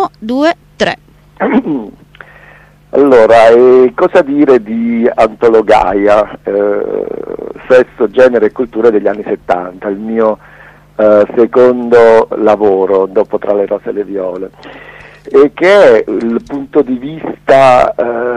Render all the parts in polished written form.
1, 2, 3. Allora, cosa dire di Antologaia, sesso, genere e cultura degli anni 70, il mio secondo lavoro dopo Tra le rose e le viole, e che è il punto di vista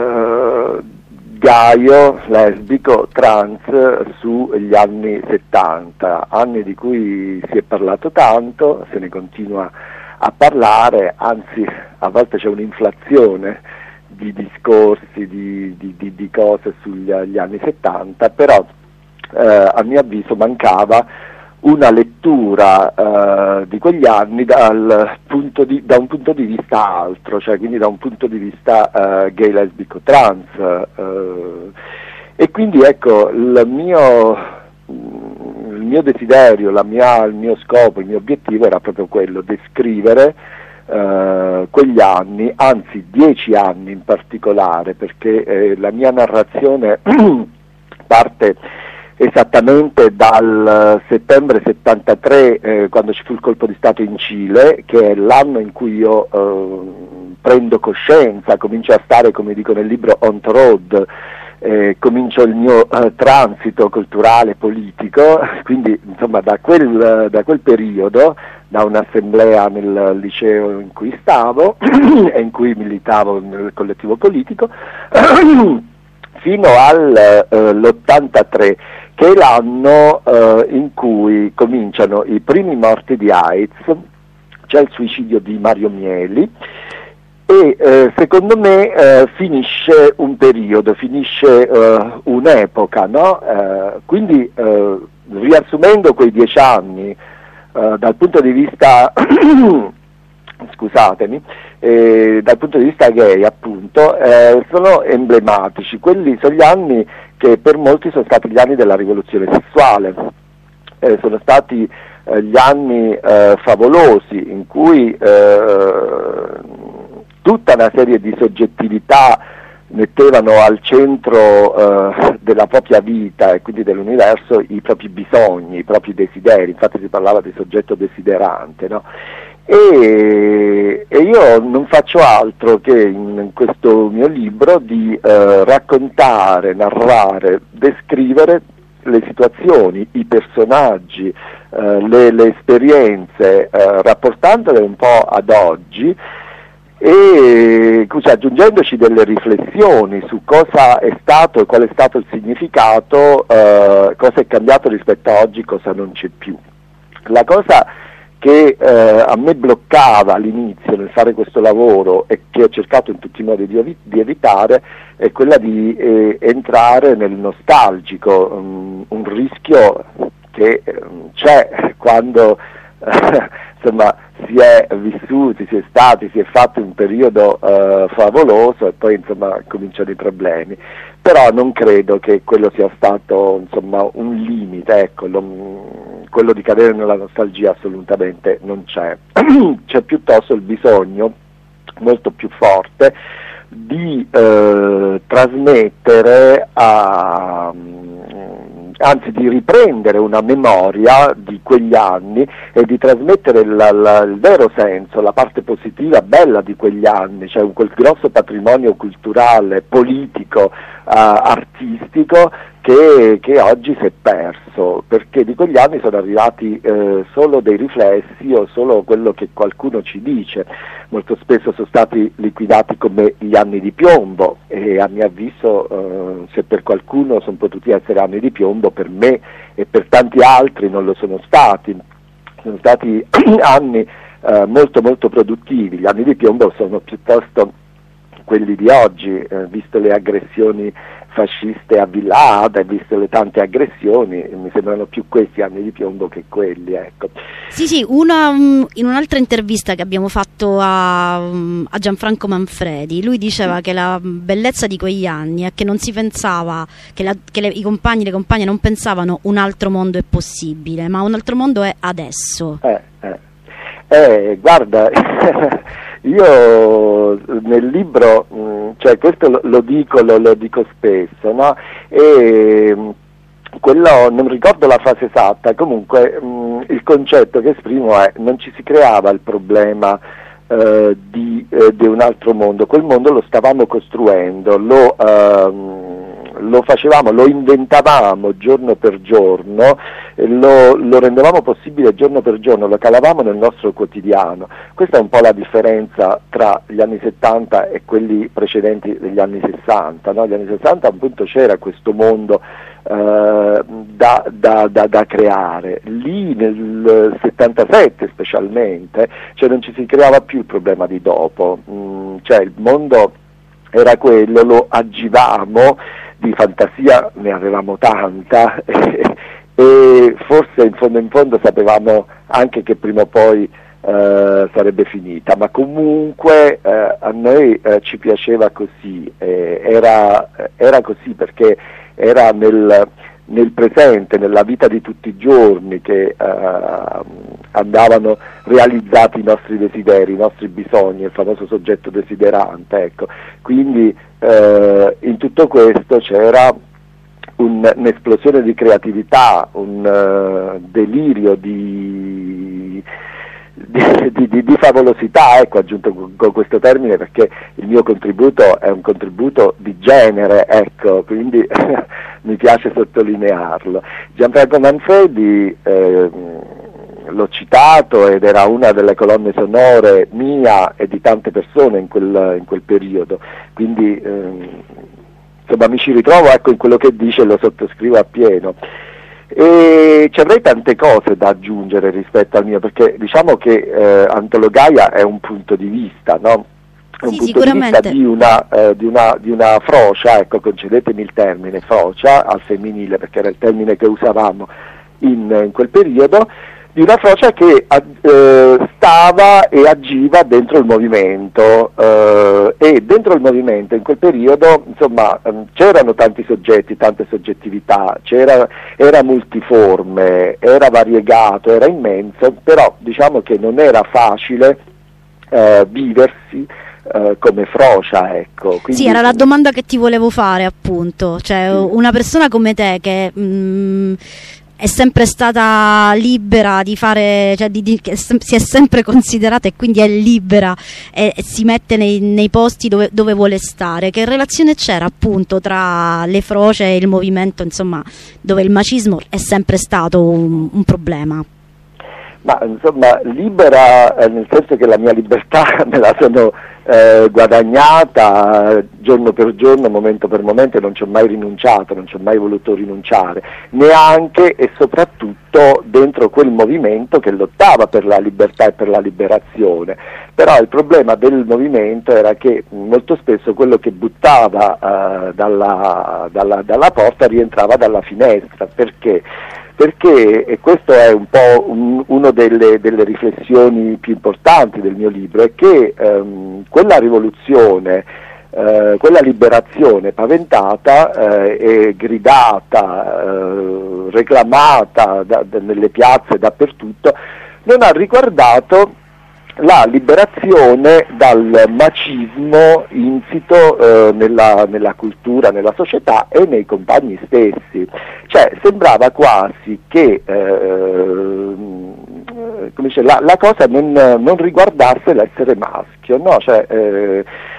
gaio, lesbico, trans sugli anni 70, anni di cui si è parlato tanto, se ne continua a parlare, anzi a volte c'è un'inflazione di discorsi, di cose sugli anni 70, però a mio avviso mancava una lettura di quegli anni da un punto di vista altro, cioè quindi da un punto di vista gay, lesbico, trans, e quindi ecco il mio desiderio, il mio scopo, il mio obiettivo era proprio quello, descrivere quegli anni, anzi 10 anni in particolare, perché la mia narrazione parte esattamente dal settembre 73, quando ci fu il colpo di Stato in Cile, che è l'anno in cui io prendo coscienza, comincio a stare, come dico nel libro, on the road, comincio il mio transito culturale, politico, quindi insomma da quel periodo, da un'assemblea nel liceo in cui stavo e in cui militavo nel collettivo politico, fino all'83, che è l'anno in cui cominciano i primi morti di AIDS, c'è il suicidio di Mario Mieli, e secondo me finisce un periodo, finisce un'epoca, no? Quindi riassumendo quei 10 anni dal punto di vista scusatemi, dal punto di vista gay appunto, sono emblematici. Quelli sono gli anni che per molti sono stati gli anni della rivoluzione sessuale, sono stati gli anni favolosi in cui tutta una serie di soggettività mettevano al centro della propria vita e quindi dell'universo i propri bisogni, i propri desideri, infatti si parlava di soggetto desiderante, no? E io non faccio altro che in questo mio libro di raccontare, narrare, descrivere le situazioni, i personaggi, le esperienze, rapportandole un po' ad oggi, e aggiungendoci delle riflessioni su cosa è stato e qual è stato il significato, cosa è cambiato rispetto a oggi, cosa non c'è più. La cosa che a me bloccava all'inizio nel fare questo lavoro e che ho cercato in tutti i modi di evitare è quella di entrare nel nostalgico, un rischio che c'è quando insomma si è vissuti, si è stati, si è fatto un periodo favoloso e poi insomma cominciano i problemi, però non credo che quello sia stato insomma un limite, ecco, quello di cadere nella nostalgia assolutamente non c'è. C'è piuttosto il bisogno molto più forte di trasmettere anzi di riprendere una memoria di quegli anni e di trasmettere il vero senso, la parte positiva, bella di quegli anni, cioè quel grosso patrimonio culturale, politico, artistico che oggi si è perso, perché di quegli anni sono arrivati solo dei riflessi o solo quello che qualcuno ci dice. Molto spesso sono stati liquidati come gli anni di piombo e a mio avviso se per qualcuno sono potuti essere anni di piombo, per me e per tanti altri non lo sono stati anni molto molto produttivi. Gli anni di piombo sono piuttosto quelli di oggi, visto le aggressioni fasciste a Villa Ada e visto le tante aggressioni, mi sembrano più questi anni di piombo che quelli, ecco. Sì, in un'altra intervista che abbiamo fatto a Gianfranco Manfredi, lui diceva che la bellezza di quegli anni è che non si pensava, che i compagni e le compagne non pensavano un altro mondo è possibile, ma un altro mondo è adesso. Guarda, io nel libro, cioè questo lo dico spesso, no? E quello, non ricordo la frase esatta, comunque il concetto che esprimo è: non ci si creava il problema di un altro mondo. Quel mondo lo stavamo costruendo, lo facevamo, lo inventavamo giorno per giorno, lo rendevamo possibile giorno per giorno, lo calavamo nel nostro quotidiano. Questa è un po' la differenza tra gli anni 70 e quelli precedenti degli anni 60, no? Gli anni 60 appunto c'era questo mondo da creare. Lì nel 77 specialmente, cioè non ci si creava più il problema di dopo, cioè il mondo era quello, lo agivamo, di fantasia ne avevamo tanta e forse in fondo sapevamo anche che prima o poi sarebbe finita, ma comunque a noi ci piaceva così, era così perché era nel presente, nella vita di tutti i giorni che andavano realizzati i nostri desideri, i nostri bisogni, il famoso soggetto desiderante, ecco. Quindi in tutto questo c'era un'esplosione di creatività, un delirio di favolosità, ecco, aggiunto con questo termine perché il mio contributo è un contributo di genere, ecco, quindi mi piace sottolinearlo. Gianfranco Manfredi l'ho citato ed era una delle colonne sonore mia e di tante persone in quel periodo, quindi insomma mi ci ritrovo, ecco, in quello che dice, lo sottoscrivo appieno. E ci avrei tante cose da aggiungere rispetto al mio, perché diciamo che Antologaia è un punto di vista, no? È un punto di vista di una frocia, ecco, concedetemi il termine frocia al femminile perché era il termine che usavamo in quel periodo, di una frocia che stava e agiva dentro il movimento e dentro il movimento in quel periodo, insomma, c'erano tanti soggetti, tante soggettività, era multiforme, era variegato, era immenso, però diciamo che non era facile viversi come frocia, ecco. Quindi, sì, era la domanda che ti volevo fare, appunto, cioè una persona come te che è sempre stata libera di fare, cioè si è sempre considerata e quindi è libera e si mette nei posti dove vuole stare. Che relazione c'era appunto tra le froce e il movimento, insomma, dove il macismo è sempre stato un problema? Ma insomma, libera nel senso che la mia libertà me la sono guadagnata giorno per giorno, momento per momento, e non ci ho mai rinunciato, non ci ho mai voluto rinunciare, neanche e soprattutto dentro quel movimento che lottava per la libertà e per la liberazione. Però il problema del movimento era che molto spesso quello che buttava dalla porta rientrava dalla finestra. Perché? Perché, e questo è un po' una delle riflessioni più importanti del mio libro, è che quella rivoluzione, quella liberazione paventata e gridata, reclamata nelle piazze dappertutto, non ha riguardato la liberazione dal macismo insito nella cultura, nella società e nei compagni stessi. Cioè sembrava quasi che la cosa non riguardasse l'essere maschio, no? Cioè,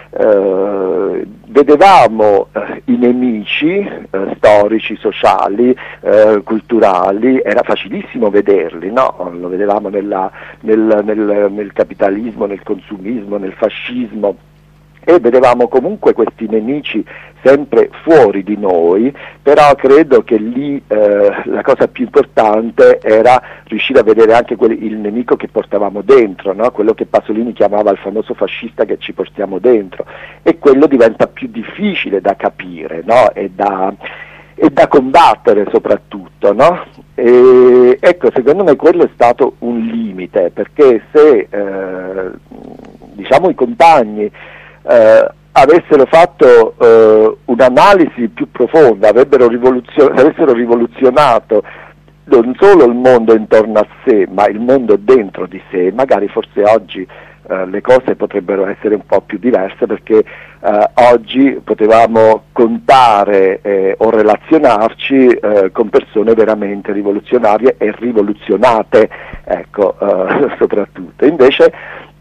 vedevamo i nemici storici, sociali, culturali, era facilissimo vederli, no? Lo vedevamo nel capitalismo, nel consumismo, nel fascismo, e vedevamo comunque questi nemici sempre fuori di noi, però credo che lì la cosa più importante era riuscire a vedere anche il nemico che portavamo dentro, no? Quello che Pasolini chiamava il famoso fascista che ci portiamo dentro, e quello diventa più difficile da capire, no? e da combattere soprattutto, no? E ecco, secondo me quello è stato un limite, perché se diciamo i compagni avessero fatto un'analisi più profonda, avessero rivoluzionato non solo il mondo intorno a sé, ma il mondo dentro di sé, magari forse oggi le cose potrebbero essere un po' più diverse, perché oggi potevamo contare o relazionarci con persone veramente rivoluzionarie e rivoluzionate, ecco, soprattutto. Invece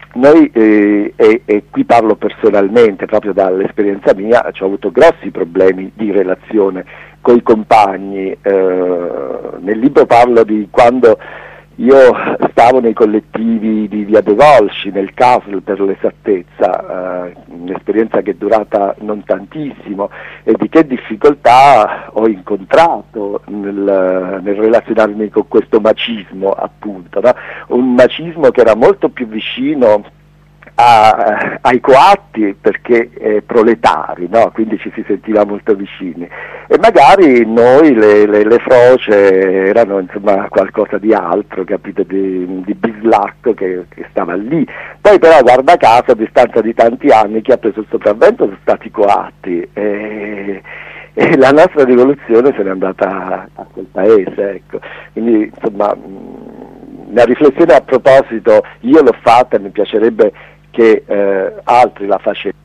noi, e qui parlo personalmente, proprio dall'esperienza mia, ho avuto grossi problemi di relazione con i compagni. Nel libro parlo di quando io stavo nei collettivi di Via De Volsci, nel CASL per l'esattezza, un'esperienza che è durata non tantissimo, e di che difficoltà ho incontrato nel relazionarmi con questo macismo, appunto, no? Un macismo che era molto più vicino ai coatti, perché proletari, no? Quindi ci si sentiva molto vicini, e magari noi le froce erano insomma qualcosa di altro, capito, di bislacco che stava lì. Poi però, guarda caso, a distanza di tanti anni chi ha preso il sopravvento sono stati i coatti, e la nostra rivoluzione se n'è andata a quel paese, ecco. Quindi insomma una riflessione a proposito io l'ho fatta e mi piacerebbe che altri la facessero.